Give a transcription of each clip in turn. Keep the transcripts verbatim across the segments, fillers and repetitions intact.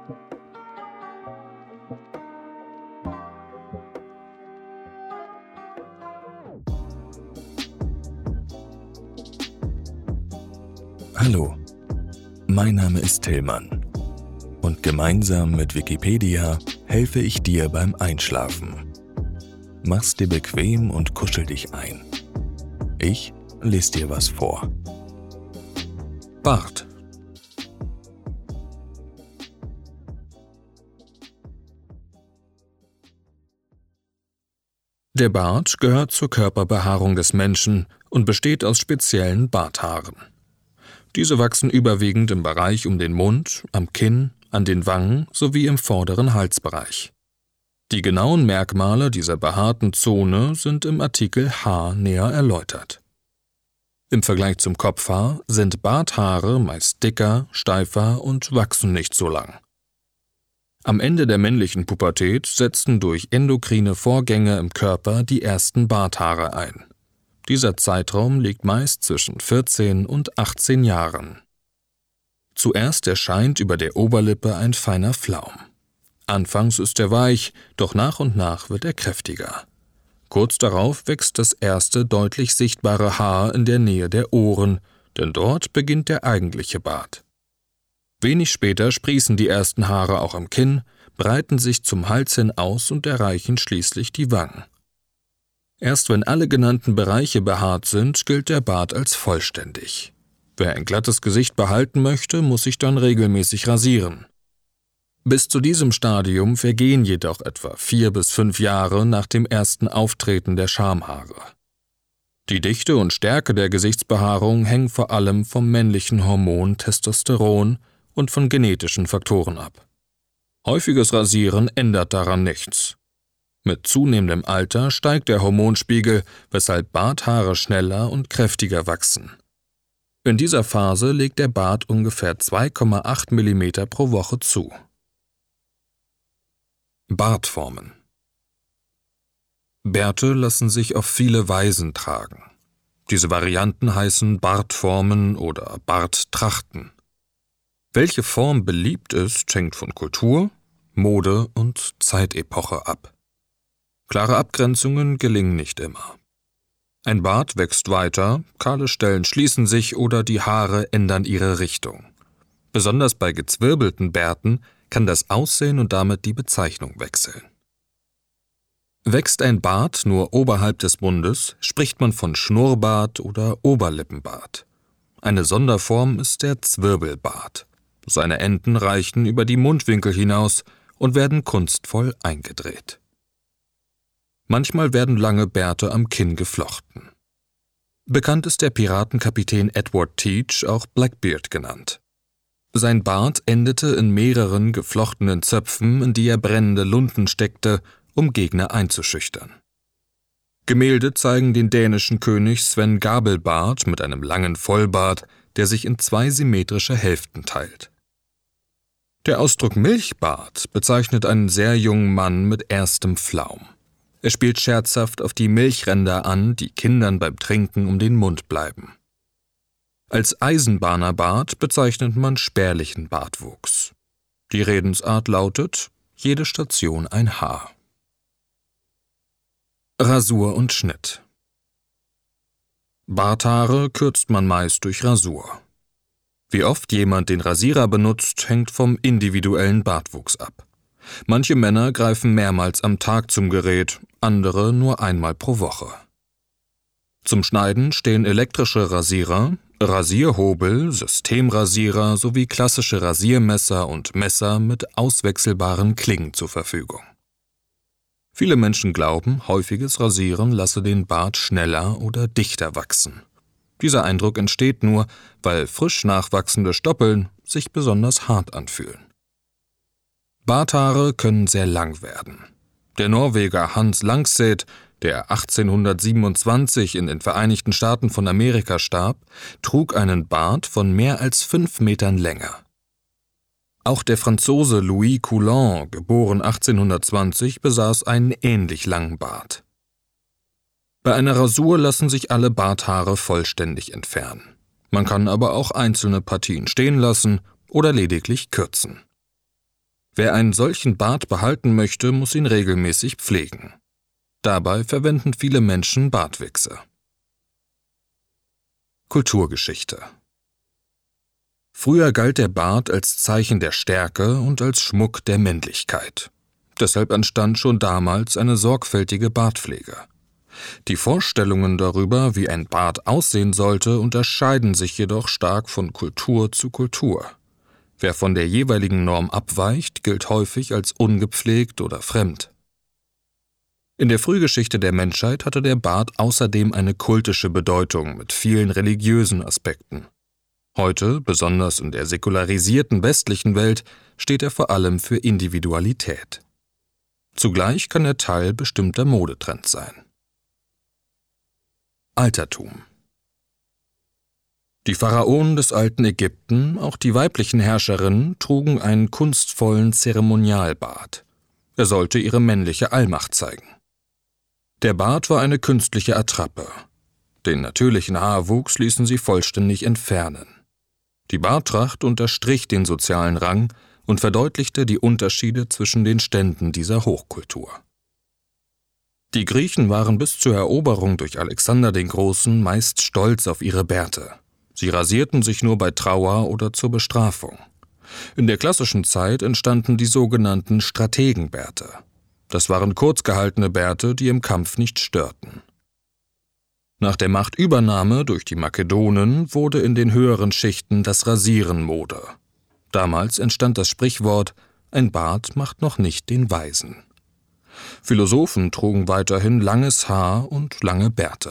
Hallo, mein Name ist Tillmann und gemeinsam mit Wikipedia helfe ich dir beim Einschlafen. Mach's dir bequem und kuschel dich ein. Ich lese dir was vor. Bart. Der Bart gehört zur Körperbehaarung des Menschen und besteht aus speziellen Barthaaren. Diese wachsen überwiegend im Bereich um den Mund, am Kinn, an den Wangen sowie im vorderen Halsbereich. Die genauen Merkmale dieser behaarten Zone sind im Artikel Haar näher erläutert. Im Vergleich zum Kopfhaar sind Barthaare meist dicker, steifer und wachsen nicht so lang. Am Ende der männlichen Pubertät setzen durch endokrine Vorgänge im Körper die ersten Barthaare ein. Dieser Zeitraum liegt meist zwischen vierzehn und achtzehn Jahren. Zuerst erscheint über der Oberlippe ein feiner Flaum. Anfangs ist er weich, doch nach und nach wird er kräftiger. Kurz darauf wächst das erste deutlich sichtbare Haar in der Nähe der Ohren, denn dort beginnt der eigentliche Bart. Wenig später sprießen die ersten Haare auch am Kinn, breiten sich zum Hals hin aus und erreichen schließlich die Wangen. Erst wenn alle genannten Bereiche behaart sind, gilt der Bart als vollständig. Wer ein glattes Gesicht behalten möchte, muss sich dann regelmäßig rasieren. Bis zu diesem Stadium vergehen jedoch etwa vier bis fünf Jahre nach dem ersten Auftreten der Schamhaare. Die Dichte und Stärke der Gesichtsbehaarung hängen vor allem vom männlichen Hormon Testosteron und von genetischen Faktoren ab. Häufiges Rasieren ändert daran nichts. Mit zunehmendem Alter steigt der Hormonspiegel, weshalb Barthaare schneller und kräftiger wachsen. In dieser Phase legt der Bart ungefähr zwei Komma acht Millimeter pro Woche zu. Bartformen. Bärte lassen sich auf viele Weisen tragen. Diese Varianten heißen Bartformen oder Barttrachten. Welche Form beliebt ist, hängt von Kultur, Mode und Zeitepoche ab. Klare Abgrenzungen gelingen nicht immer. Ein Bart wächst weiter, kahle Stellen schließen sich oder die Haare ändern ihre Richtung. Besonders bei gezwirbelten Bärten kann das Aussehen und damit die Bezeichnung wechseln. Wächst ein Bart nur oberhalb des Mundes, spricht man von Schnurrbart oder Oberlippenbart. Eine Sonderform ist der Zwirbelbart. Seine Enden reichen über die Mundwinkel hinaus und werden kunstvoll eingedreht. Manchmal werden lange Bärte am Kinn geflochten. Bekannt ist der Piratenkapitän Edward Teach, auch Blackbeard genannt. Sein Bart endete in mehreren geflochtenen Zöpfen, in die er brennende Lunten steckte, um Gegner einzuschüchtern. Gemälde zeigen den dänischen König Sven Gabelbart mit einem langen Vollbart, der sich in zwei symmetrische Hälften teilt. Der Ausdruck Milchbart bezeichnet einen sehr jungen Mann mit erstem Flaum. Er spielt scherzhaft auf die Milchränder an, die Kindern beim Trinken um den Mund bleiben. Als Eisenbahnerbart bezeichnet man spärlichen Bartwuchs. Die Redensart lautet: jede Station ein Haar. Rasur und Schnitt. Barthaare kürzt man meist durch Rasur. Wie oft jemand den Rasierer benutzt, hängt vom individuellen Bartwuchs ab. Manche Männer greifen mehrmals am Tag zum Gerät, andere nur einmal pro Woche. Zum Schneiden stehen elektrische Rasierer, Rasierhobel, Systemrasierer sowie klassische Rasiermesser und Messer mit auswechselbaren Klingen zur Verfügung. Viele Menschen glauben, häufiges Rasieren lasse den Bart schneller oder dichter wachsen. Dieser Eindruck entsteht nur, weil frisch nachwachsende Stoppeln sich besonders hart anfühlen. Barthaare können sehr lang werden. Der Norweger Hans Langseth, der achtzehnhundertsiebenundzwanzig in den Vereinigten Staaten von Amerika starb, trug einen Bart von mehr als fünf Metern Länge. Auch der Franzose Louis Coulon, geboren achtzehnhundertzwanzig, besaß einen ähnlich langen Bart. Bei einer Rasur lassen sich alle Barthaare vollständig entfernen. Man kann aber auch einzelne Partien stehen lassen oder lediglich kürzen. Wer einen solchen Bart behalten möchte, muss ihn regelmäßig pflegen. Dabei verwenden viele Menschen Bartwichse. Kulturgeschichte. Früher galt der Bart als Zeichen der Stärke und als Schmuck der Männlichkeit. Deshalb entstand schon damals eine sorgfältige Bartpflege. Die Vorstellungen darüber, wie ein Bart aussehen sollte, unterscheiden sich jedoch stark von Kultur zu Kultur. Wer von der jeweiligen Norm abweicht, gilt häufig als ungepflegt oder fremd. In der Frühgeschichte der Menschheit hatte der Bart außerdem eine kultische Bedeutung mit vielen religiösen Aspekten. Heute, besonders in der säkularisierten westlichen Welt, steht er vor allem für Individualität. Zugleich kann er Teil bestimmter Modetrends sein. Altertum. Die Pharaonen des alten Ägypten, auch die weiblichen Herrscherinnen, trugen einen kunstvollen Zeremonialbart. Er sollte ihre männliche Allmacht zeigen. Der Bart war eine künstliche Attrappe. Den natürlichen Haarwuchs ließen sie vollständig entfernen. Die Barttracht unterstrich den sozialen Rang und verdeutlichte die Unterschiede zwischen den Ständen dieser Hochkultur. Die Griechen waren bis zur Eroberung durch Alexander den Großen meist stolz auf ihre Bärte. Sie rasierten sich nur bei Trauer oder zur Bestrafung. In der klassischen Zeit entstanden die sogenannten Strategenbärte. Das waren kurz gehaltene Bärte, die im Kampf nicht störten. Nach der Machtübernahme durch die Makedonen wurde in den höheren Schichten das Rasieren Mode. Damals entstand das Sprichwort: Ein Bart macht noch nicht den Weisen. Philosophen trugen weiterhin langes Haar und lange Bärte.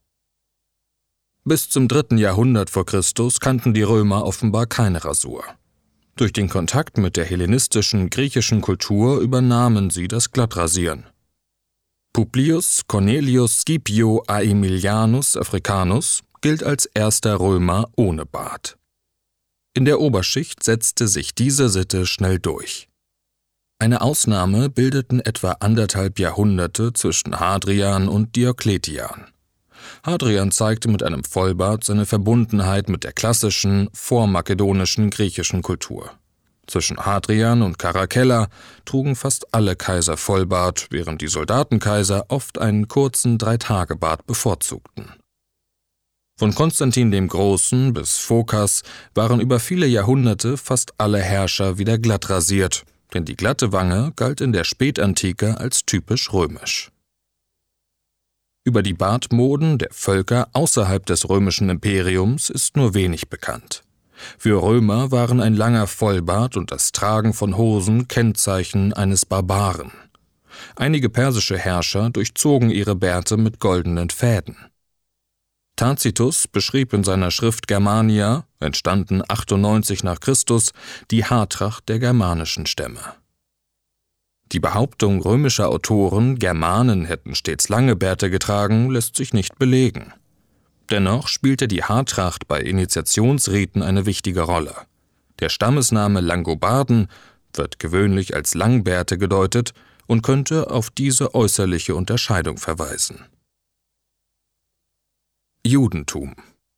Bis zum dritten Jahrhundert vor Christus kannten die Römer offenbar keine Rasur. Durch den Kontakt mit der hellenistischen griechischen Kultur übernahmen sie das Glattrasieren. Publius Cornelius Scipio Aemilianus Africanus gilt als erster Römer ohne Bart. In der Oberschicht setzte sich diese Sitte schnell durch. Eine Ausnahme bildeten etwa anderthalb Jahrhunderte zwischen Hadrian und Diokletian. Hadrian zeigte mit einem Vollbart seine Verbundenheit mit der klassischen, vormakedonischen griechischen Kultur. Zwischen Hadrian und Caracalla trugen fast alle Kaiser Vollbart, während die Soldatenkaiser oft einen kurzen Dreitagebart bevorzugten. Von Konstantin dem Großen bis Phokas waren über viele Jahrhunderte fast alle Herrscher wieder glatt rasiert, denn die glatte Wange galt in der Spätantike als typisch römisch. Über die Bartmoden der Völker außerhalb des römischen Imperiums ist nur wenig bekannt. Für Römer waren ein langer Vollbart und das Tragen von Hosen Kennzeichen eines Barbaren. Einige persische Herrscher durchzogen ihre Bärte mit goldenen Fäden. Tacitus beschrieb in seiner Schrift Germania, entstanden achtundneunzig nach Christus, die Haartracht der germanischen Stämme. Die Behauptung römischer Autoren, Germanen hätten stets lange Bärte getragen, lässt sich nicht belegen. Dennoch spielte die Haartracht bei Initiationsriten eine wichtige Rolle. Der Stammesname Langobarden wird gewöhnlich als Langbärte gedeutet und könnte auf diese äußerliche Unterscheidung verweisen. Judentum.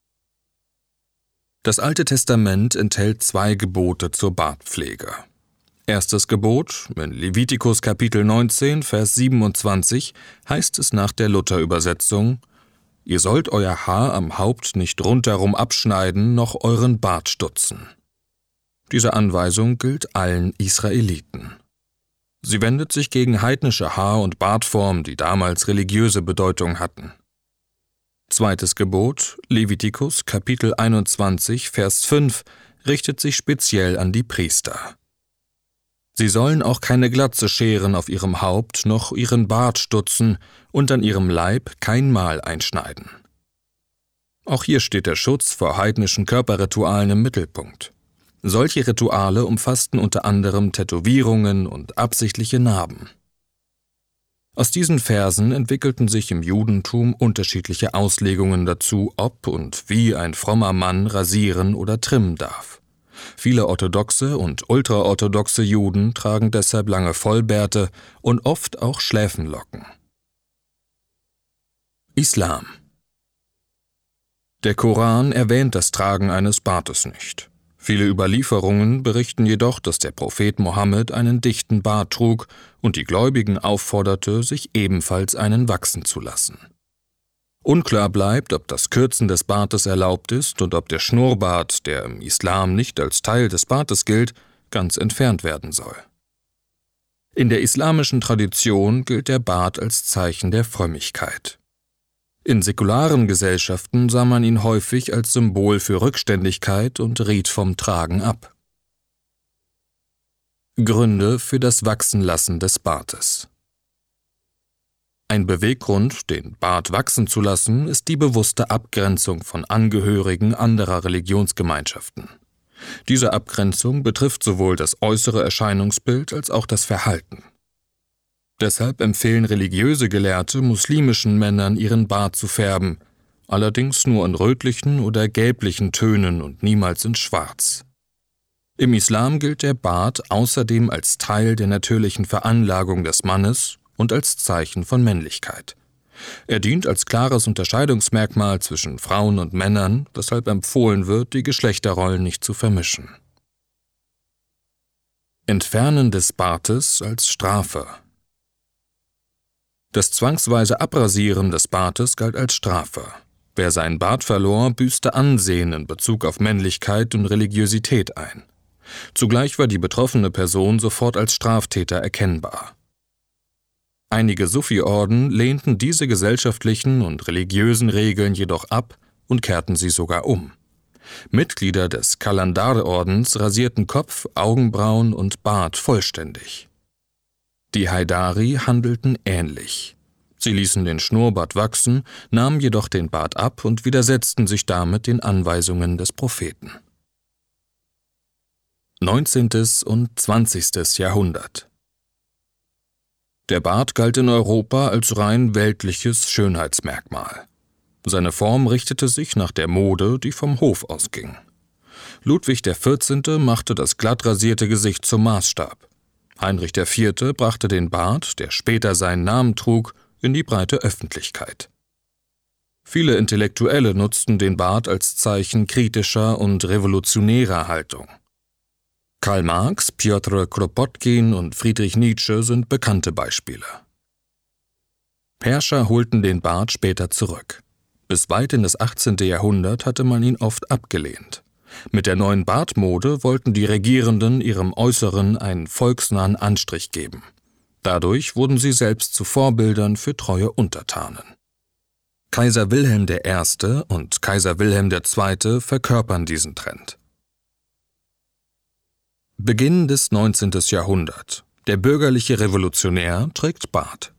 Das Alte Testament enthält zwei Gebote zur Bartpflege. Erstes Gebot, in Levitikus Kapitel neunzehn, Vers siebenundzwanzig, heißt es nach der Luther-Übersetzung: Ihr sollt euer Haar am Haupt nicht rundherum abschneiden, noch euren Bart stutzen. Diese Anweisung gilt allen Israeliten. Sie wendet sich gegen heidnische Haar- und Bartformen, die damals religiöse Bedeutung hatten. Zweites Gebot, Levitikus Kapitel einundzwanzig, Vers fünf, richtet sich speziell an die Priester. Sie sollen auch keine Glatze scheren auf ihrem Haupt, noch ihren Bart stutzen und an ihrem Leib kein Mal einschneiden. Auch hier steht der Schutz vor heidnischen Körperritualen im Mittelpunkt. Solche Rituale umfassten unter anderem Tätowierungen und absichtliche Narben. Aus diesen Versen entwickelten sich im Judentum unterschiedliche Auslegungen dazu, ob und wie ein frommer Mann rasieren oder trimmen darf. Viele orthodoxe und ultraorthodoxe Juden tragen deshalb lange Vollbärte und oft auch Schläfenlocken. Islam. Der Koran erwähnt das Tragen eines Bartes nicht. Viele Überlieferungen berichten jedoch, dass der Prophet Mohammed einen dichten Bart trug und die Gläubigen aufforderte, sich ebenfalls einen wachsen zu lassen. Unklar bleibt, ob das Kürzen des Bartes erlaubt ist und ob der Schnurrbart, der im Islam nicht als Teil des Bartes gilt, ganz entfernt werden soll. In der islamischen Tradition gilt der Bart als Zeichen der Frömmigkeit. In säkularen Gesellschaften sah man ihn häufig als Symbol für Rückständigkeit und riet vom Tragen ab. Gründe für das Wachsenlassen des Bartes. Ein Beweggrund, den Bart wachsen zu lassen, ist die bewusste Abgrenzung von Angehörigen anderer Religionsgemeinschaften. Diese Abgrenzung betrifft sowohl das äußere Erscheinungsbild als auch das Verhalten. Deshalb empfehlen religiöse Gelehrte muslimischen Männern, ihren Bart zu färben, allerdings nur in rötlichen oder gelblichen Tönen und niemals in Schwarz. Im Islam gilt der Bart außerdem als Teil der natürlichen Veranlagung des Mannes und als Zeichen von Männlichkeit. Er dient als klares Unterscheidungsmerkmal zwischen Frauen und Männern, weshalb empfohlen wird, die Geschlechterrollen nicht zu vermischen. Entfernen des Bartes als Strafe. Das zwangsweise Abrasieren des Bartes galt als Strafe. Wer seinen Bart verlor, büßte Ansehen in Bezug auf Männlichkeit und Religiosität ein. Zugleich war die betroffene Person sofort als Straftäter erkennbar. Einige Sufi-Orden lehnten diese gesellschaftlichen und religiösen Regeln jedoch ab und kehrten sie sogar um. Mitglieder des Kalandar-Ordens rasierten Kopf, Augenbrauen und Bart vollständig. Die Haidari handelten ähnlich. Sie ließen den Schnurrbart wachsen, nahmen jedoch den Bart ab und widersetzten sich damit den Anweisungen des Propheten. neunzehntes und zwanzigstes Jahrhundert. Der Bart galt in Europa als rein weltliches Schönheitsmerkmal. Seine Form richtete sich nach der Mode, die vom Hof ausging. Ludwig der Vierzehnte machte das glatt rasierte Gesicht zum Maßstab. Heinrich der Vierte brachte den Bart, der später seinen Namen trug, in die breite Öffentlichkeit. Viele Intellektuelle nutzten den Bart als Zeichen kritischer und revolutionärer Haltung. Karl Marx, Pjotr Kropotkin und Friedrich Nietzsche sind bekannte Beispiele. Herrscher holten den Bart später zurück. Bis weit in das achtzehnte Jahrhundert hatte man ihn oft abgelehnt. Mit der neuen Bartmode wollten die Regierenden ihrem Äußeren einen volksnahen Anstrich geben. Dadurch wurden sie selbst zu Vorbildern für treue Untertanen. Kaiser Wilhelm der Erste und Kaiser Wilhelm der Zweite verkörpern diesen Trend. Beginn des neunzehnten. Jahrhundert. Der bürgerliche Revolutionär trägt Bart.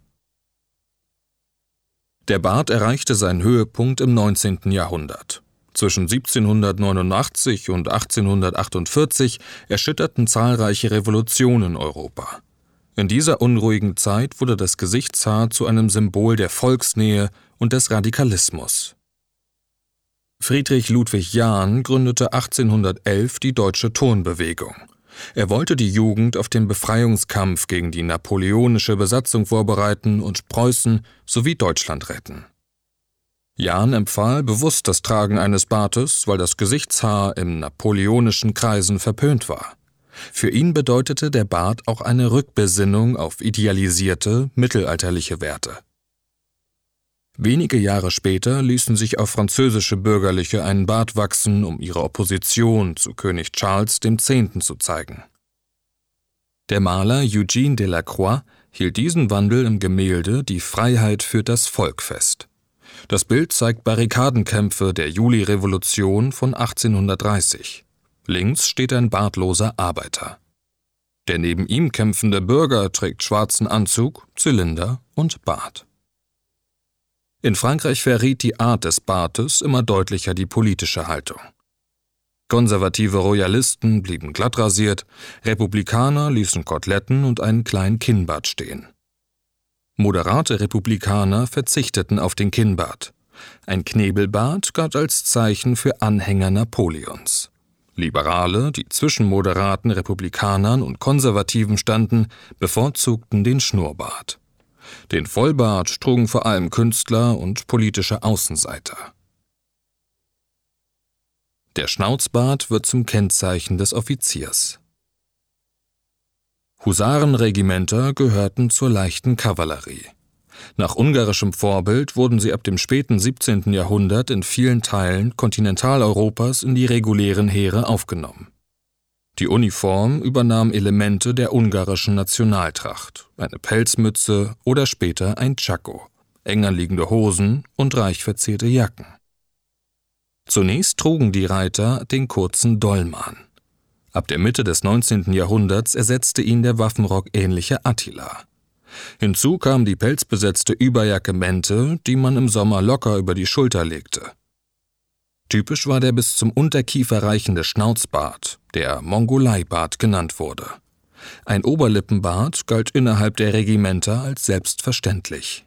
Der Bart erreichte seinen Höhepunkt im neunzehnten. Jahrhundert. Zwischen siebzehnhundertneunundachtzig und achtzehnhundertachtundvierzig erschütterten zahlreiche Revolutionen Europa. In dieser unruhigen Zeit wurde das Gesichtshaar zu einem Symbol der Volksnähe und des Radikalismus. Friedrich Ludwig Jahn gründete achtzehnhundertelf die Deutsche Turnbewegung. Er wollte die Jugend auf den Befreiungskampf gegen die napoleonische Besatzung vorbereiten und Preußen sowie Deutschland retten. Jahn empfahl bewusst das Tragen eines Bartes, weil das Gesichtshaar in napoleonischen Kreisen verpönt war. Für ihn bedeutete der Bart auch eine Rückbesinnung auf idealisierte, mittelalterliche Werte. Wenige Jahre später ließen sich auch französische Bürgerliche einen Bart wachsen, um ihre Opposition zu König Charles der Zehnte zu zeigen. Der Maler Eugène Delacroix hielt diesen Wandel im Gemälde »Die Freiheit führt das Volk« fest. Das Bild zeigt Barrikadenkämpfe der Julirevolution von achtzehnhundertdreißig. Links steht ein bartloser Arbeiter. Der neben ihm kämpfende Bürger trägt schwarzen Anzug, Zylinder und Bart. In Frankreich verriet die Art des Bartes immer deutlicher die politische Haltung. Konservative Royalisten blieben glatt rasiert, Republikaner ließen Koteletten und einen kleinen Kinnbart stehen. Moderate Republikaner verzichteten auf den Kinnbart. Ein Knebelbart galt als Zeichen für Anhänger Napoleons. Liberale, die zwischen moderaten Republikanern und Konservativen standen, bevorzugten den Schnurrbart. Den Vollbart trugen vor allem Künstler und politische Außenseiter. Der Schnauzbart wird zum Kennzeichen des Offiziers. Husarenregimenter gehörten zur leichten Kavallerie. Nach ungarischem Vorbild wurden sie ab dem späten siebzehnten Jahrhundert in vielen Teilen Kontinentaleuropas in die regulären Heere aufgenommen. Die Uniform übernahm Elemente der ungarischen Nationaltracht, eine Pelzmütze oder später ein Tschako, eng anliegende Hosen und reich verzierte Jacken. Zunächst trugen die Reiter den kurzen Dolman. Ab der Mitte des neunzehnten Jahrhunderts ersetzte ihn der waffenrock-ähnliche Attila. Hinzu kam die pelzbesetzte Überjacke Mente, die man im Sommer locker über die Schulter legte. Typisch war der bis zum Unterkiefer reichende Schnauzbart, der Mongolei-Bart genannt wurde. Ein Oberlippenbart galt innerhalb der Regimenter als selbstverständlich.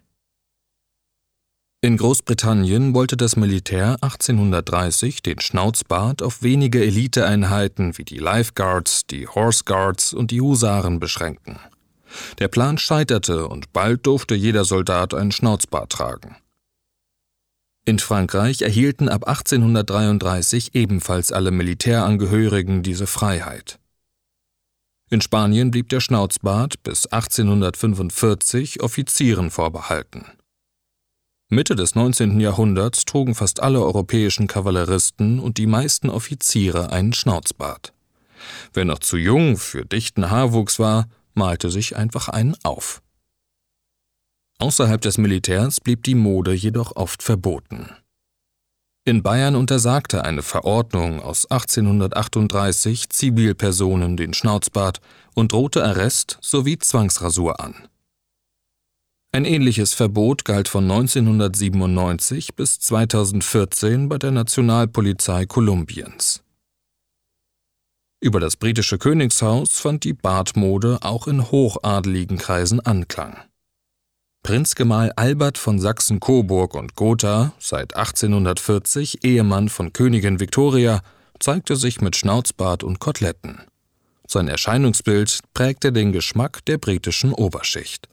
In Großbritannien wollte das Militär achtzehnhundertdreißig den Schnauzbart auf wenige Eliteeinheiten wie die Life Guards, die Horse Guards und die Husaren beschränken. Der Plan scheiterte und bald durfte jeder Soldat einen Schnauzbart tragen. In Frankreich erhielten ab achtzehnhundertdreiunddreißig ebenfalls alle Militärangehörigen diese Freiheit. In Spanien blieb der Schnauzbart bis achtzehnhundertfünfundvierzig Offizieren vorbehalten. Mitte des neunzehnten Jahrhunderts trugen fast alle europäischen Kavalleristen und die meisten Offiziere einen Schnauzbart. Wer noch zu jung für dichten Haarwuchs war, malte sich einfach einen auf. Außerhalb des Militärs blieb die Mode jedoch oft verboten. In Bayern untersagte eine Verordnung aus achtzehnhundertachtunddreißig Zivilpersonen den Schnauzbart und drohte Arrest sowie Zwangsrasur an. Ein ähnliches Verbot galt von neunzehnhundertsiebenundneunzig bis zweitausendvierzehn bei der Nationalpolizei Kolumbiens. Über das britische Königshaus fand die Bartmode auch in hochadeligen Kreisen Anklang. Prinzgemahl Albert von Sachsen-Coburg und Gotha, seit achtzehnhundertvierzig Ehemann von Königin Victoria, zeigte sich mit Schnauzbart und Koteletten. Sein Erscheinungsbild prägte den Geschmack der britischen Oberschicht.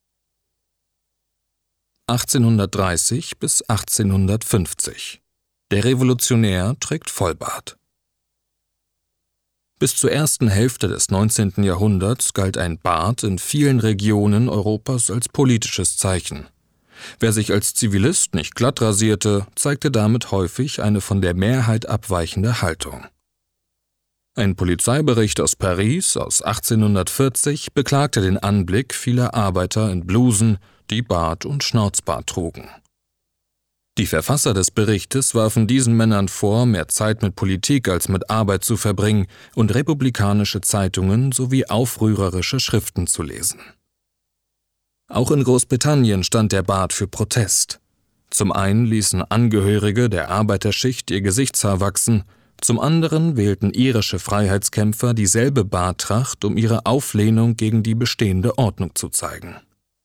achtzehnhundertdreißig bis achtzehnhundertfünfzig. Der Revolutionär trägt Vollbart. Bis zur ersten Hälfte des neunzehnten Jahrhunderts galt ein Bart in vielen Regionen Europas als politisches Zeichen. Wer sich als Zivilist nicht glatt rasierte, zeigte damit häufig eine von der Mehrheit abweichende Haltung. Ein Polizeibericht aus Paris aus achtzehnhundertvierzig beklagte den Anblick vieler Arbeiter in Blusen, die Bart und Schnauzbart trugen. Die Verfasser des Berichtes warfen diesen Männern vor, mehr Zeit mit Politik als mit Arbeit zu verbringen und republikanische Zeitungen sowie aufrührerische Schriften zu lesen. Auch in Großbritannien stand der Bart für Protest. Zum einen ließen Angehörige der Arbeiterschicht ihr Gesichtshaar wachsen, zum anderen wählten irische Freiheitskämpfer dieselbe Barttracht, um ihre Auflehnung gegen die bestehende Ordnung zu zeigen.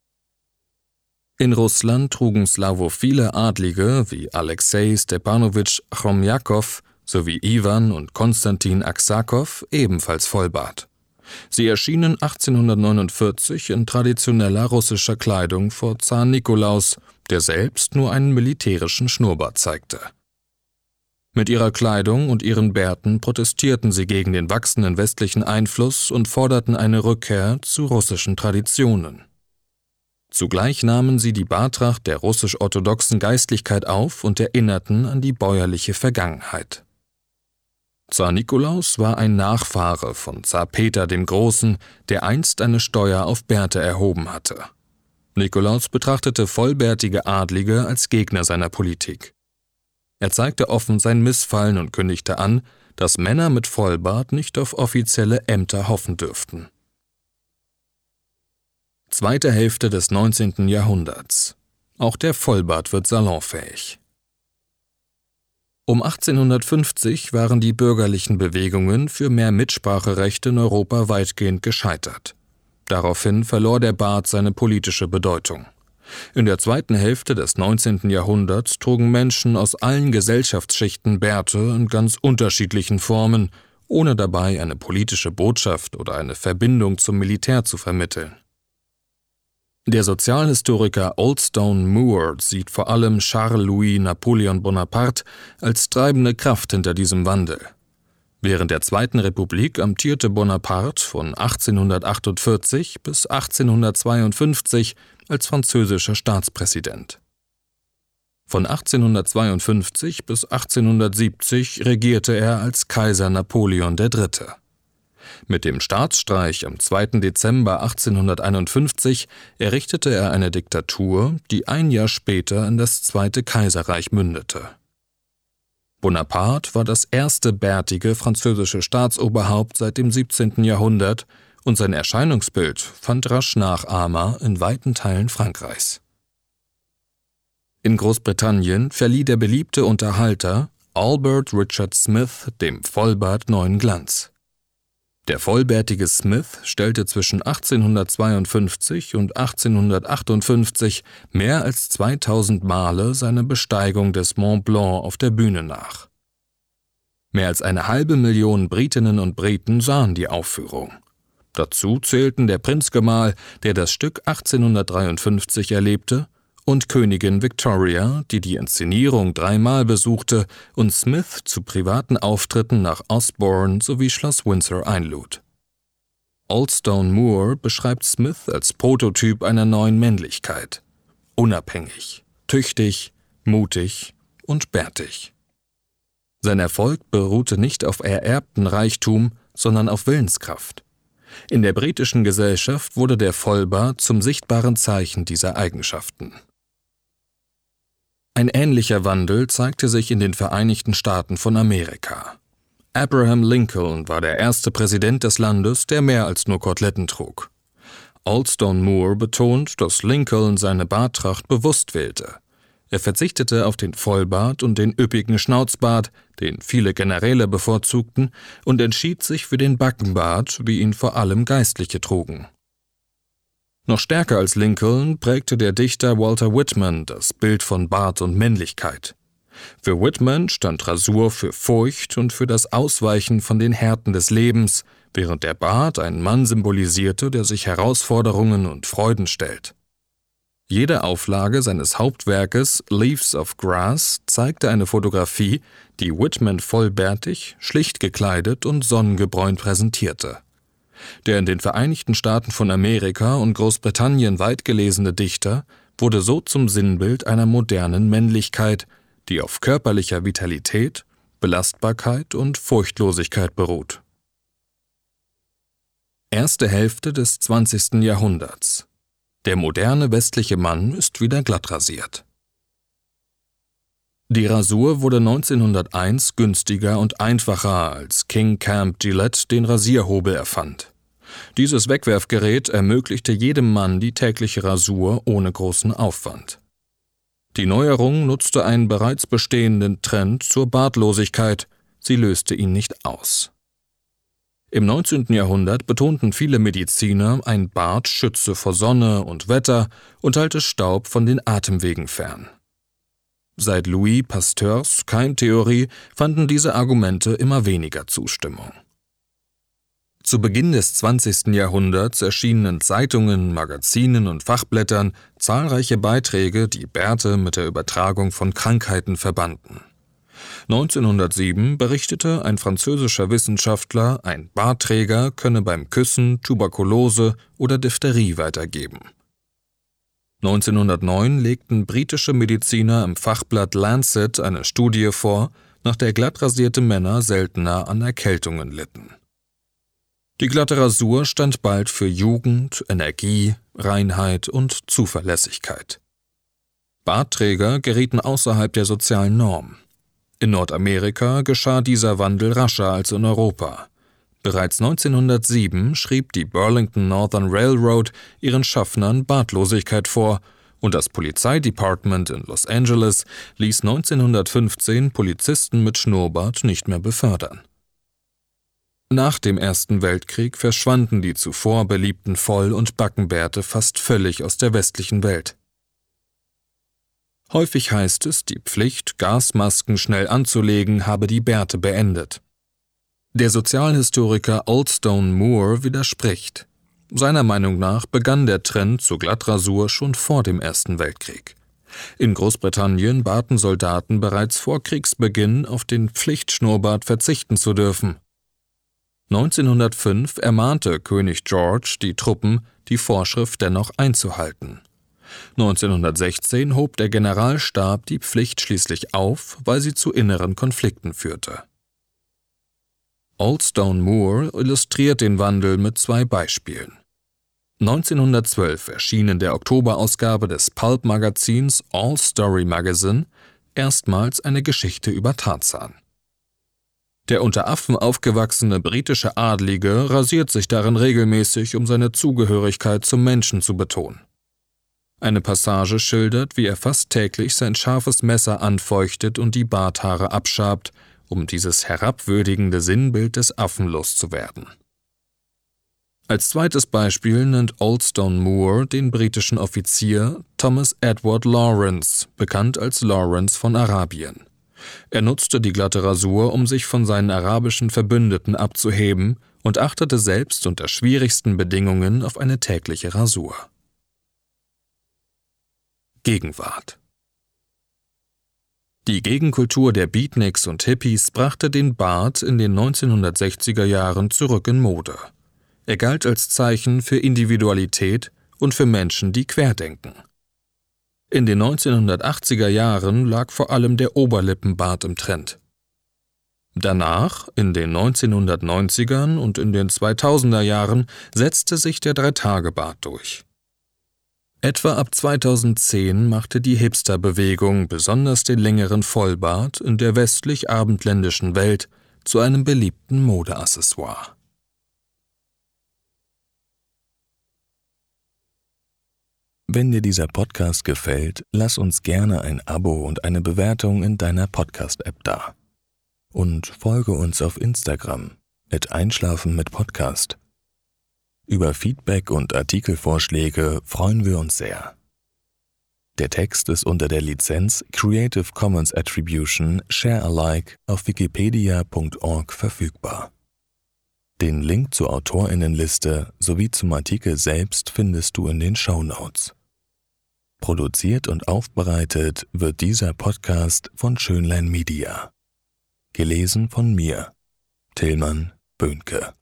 In Russland trugen slawophile Adlige wie Alexei Stepanowitsch Chromjakow sowie Iwan und Konstantin Aksakow ebenfalls Vollbart. Sie erschienen achtzehnhundertneunundvierzig in traditioneller russischer Kleidung vor Zar Nikolaus, der selbst nur einen militärischen Schnurrbart zeigte. Mit ihrer Kleidung und ihren Bärten protestierten sie gegen den wachsenden westlichen Einfluss und forderten eine Rückkehr zu russischen Traditionen. Zugleich nahmen sie die Barttracht der russisch-orthodoxen Geistlichkeit auf und erinnerten an die bäuerliche Vergangenheit. Zar Nikolaus war ein Nachfahre von Zar Peter dem Großen, der einst eine Steuer auf Bärte erhoben hatte. Nikolaus betrachtete vollbärtige Adlige als Gegner seiner Politik. Er zeigte offen sein Missfallen und kündigte an, dass Männer mit Vollbart nicht auf offizielle Ämter hoffen dürften. Zweite Hälfte des neunzehnten Jahrhunderts. Auch der Vollbart wird salonfähig. Um achtzehnhundertfünfzig waren die bürgerlichen Bewegungen für mehr Mitspracherecht in Europa weitgehend gescheitert. Daraufhin verlor der Bart seine politische Bedeutung. In der zweiten Hälfte des neunzehnten Jahrhunderts trugen Menschen aus allen Gesellschaftsschichten Bärte in ganz unterschiedlichen Formen, ohne dabei eine politische Botschaft oder eine Verbindung zum Militär zu vermitteln. Der Sozialhistoriker Oldstone Moore sieht vor allem Charles-Louis Napoleon Bonaparte als treibende Kraft hinter diesem Wandel. Während der Zweiten Republik amtierte Bonaparte von achtzehnhundertachtundvierzig bis achtzehnhundertzweiundfünfzig als französischer Staatspräsident. Von achtzehnhundertzweiundfünfzig bis achtzehnhundertsiebzig regierte er als Kaiser Napoleon der Dritte. Mit dem Staatsstreich am zweiten Dezember achtzehnhunderteinundfünfzig errichtete er eine Diktatur, die ein Jahr später in das Zweite Kaiserreich mündete. Bonaparte war das erste bärtige französische Staatsoberhaupt seit dem siebzehnten Jahrhundert und sein Erscheinungsbild fand rasch Nachahmer in weiten Teilen Frankreichs. In Großbritannien verlieh der beliebte Unterhalter Albert Richard Smith dem Vollbart neuen Glanz. Der vollbärtige Smith stellte zwischen achtzehnhundertzweiundfünfzig und achtzehnhundertachtundfünfzig mehr als zweitausend Male seine Besteigung des Mont Blanc auf der Bühne nach. Mehr als eine halbe Million Britinnen und Briten sahen die Aufführung. Dazu zählten der Prinzgemahl, der das Stück achtzehnhundertdreiundfünfzig erlebte, und Königin Victoria, die die Inszenierung dreimal besuchte und Smith zu privaten Auftritten nach Osborne sowie Schloss Windsor einlud. Oldstone Moore beschreibt Smith als Prototyp einer neuen Männlichkeit: unabhängig, tüchtig, mutig und bärtig. Sein Erfolg beruhte nicht auf ererbten Reichtum, sondern auf Willenskraft. In der britischen Gesellschaft wurde der Vollbart zum sichtbaren Zeichen dieser Eigenschaften. Ein ähnlicher Wandel zeigte sich in den Vereinigten Staaten von Amerika. Abraham Lincoln war der erste Präsident des Landes, der mehr als nur Koteletten trug. Oldstone Moore betont, dass Lincoln seine Barttracht bewusst wählte. Er verzichtete auf den Vollbart und den üppigen Schnauzbart, den viele Generäle bevorzugten, und entschied sich für den Backenbart, wie ihn vor allem Geistliche trugen. Noch stärker als Lincoln prägte der Dichter Walter Whitman das Bild von Bart und Männlichkeit. Für Whitman stand Rasur für Furcht und für das Ausweichen von den Härten des Lebens, während der Bart einen Mann symbolisierte, der sich Herausforderungen und Freuden stellt. Jede Auflage seines Hauptwerkes Leaves of Grass zeigte eine Fotografie, die Whitman vollbärtig, schlicht gekleidet und sonnengebräunt präsentierte. Der in den Vereinigten Staaten von Amerika und Großbritannien weit gelesene Dichter wurde so zum Sinnbild einer modernen Männlichkeit, die auf körperlicher Vitalität, Belastbarkeit und Furchtlosigkeit beruht. Erste Hälfte des zwanzigsten Jahrhunderts. Der moderne westliche Mann ist wieder glattrasiert. Die Rasur wurde neunzehnhunderteins günstiger und einfacher, als King Camp Gillette den Rasierhobel erfand. Dieses Wegwerfgerät ermöglichte jedem Mann die tägliche Rasur ohne großen Aufwand. Die Neuerung nutzte einen bereits bestehenden Trend zur Bartlosigkeit, sie löste ihn nicht aus. Im neunzehnten Jahrhundert betonten viele Mediziner, ein Bart schütze vor Sonne und Wetter und halte Staub von den Atemwegen fern. Seit Louis Pasteurs Keimtheorie fanden diese Argumente immer weniger Zustimmung. Zu Beginn des zwanzigsten Jahrhunderts erschienen in Zeitungen, Magazinen und Fachblättern zahlreiche Beiträge, die Bärte mit der Übertragung von Krankheiten verbanden. neunzehnhundertsieben berichtete ein französischer Wissenschaftler, ein Bartträger könne beim Küssen Tuberkulose oder Diphtherie weitergeben. neunzehnhundertneun legten britische Mediziner im Fachblatt Lancet eine Studie vor, nach der glattrasierte Männer seltener an Erkältungen litten. Die glatte Rasur stand bald für Jugend, Energie, Reinheit und Zuverlässigkeit. Bartträger gerieten außerhalb der sozialen Norm. In Nordamerika geschah dieser Wandel rascher als in Europa. Bereits neunzehnhundertsieben schrieb die Burlington Northern Railroad ihren Schaffnern Bartlosigkeit vor und das Polizeidepartement in Los Angeles ließ neunzehnhundertfünfzehn Polizisten mit Schnurrbart nicht mehr befördern. Nach dem Ersten Weltkrieg verschwanden die zuvor beliebten Voll- und Backenbärte fast völlig aus der westlichen Welt. Häufig heißt es, die Pflicht, Gasmasken schnell anzulegen, habe die Bärte beendet. Der Sozialhistoriker Oldstone Moore widerspricht. Seiner Meinung nach begann der Trend zur Glattrasur schon vor dem Ersten Weltkrieg. In Großbritannien baten Soldaten bereits vor Kriegsbeginn auf den Pflichtschnurrbart verzichten zu dürfen. neunzehnhundertfünf ermahnte König George die Truppen, die Vorschrift dennoch einzuhalten. neunzehnhundertsechzehn hob der Generalstab die Pflicht schließlich auf, weil sie zu inneren Konflikten führte. Old Stone Moor illustriert den Wandel mit zwei Beispielen. neunzehnhundertzwölf erschien in der Oktoberausgabe des Pulp-Magazins All Story Magazine erstmals eine Geschichte über Tarzan. Der unter Affen aufgewachsene britische Adlige rasiert sich darin regelmäßig, um seine Zugehörigkeit zum Menschen zu betonen. Eine Passage schildert, wie er fast täglich sein scharfes Messer anfeuchtet und die Barthaare abschabt, um dieses herabwürdigende Sinnbild des Affen loszuwerden. Als zweites Beispiel nennt Old Stone Moor den britischen Offizier Thomas Edward Lawrence, bekannt als Lawrence von Arabien. Er nutzte die glatte Rasur, um sich von seinen arabischen Verbündeten abzuheben und achtete selbst unter schwierigsten Bedingungen auf eine tägliche Rasur. Gegenwart. Die Gegenkultur der Beatniks und Hippies brachte den Bart in den neunzehnhundertsechziger Jahren zurück in Mode. Er galt als Zeichen für Individualität und für Menschen, die querdenken. In den neunzehnhundertachtziger Jahren lag vor allem der Oberlippenbart im Trend. Danach, in den neunzehnhundertneunzigern und in den zweitausender Jahren, setzte sich der Dreitagebart durch. Etwa ab zweitausendzehn machte die Hipster-Bewegung besonders den längeren Vollbart in der westlich-abendländischen Welt zu einem beliebten Modeaccessoire. Wenn dir dieser Podcast gefällt, lass uns gerne ein Abo und eine Bewertung in deiner Podcast-App da. Und folge uns auf Instagram at einschlafen mit Podcast. Über Feedback und Artikelvorschläge freuen wir uns sehr. Der Text ist unter der Lizenz Creative Commons Attribution Share Alike auf wikipedia punkt org verfügbar. Den Link zur AutorInnenliste sowie zum Artikel selbst findest du in den Shownotes. Produziert und aufbereitet wird dieser Podcast von Schönlein Media. Gelesen von mir, Tillmann Böhnke.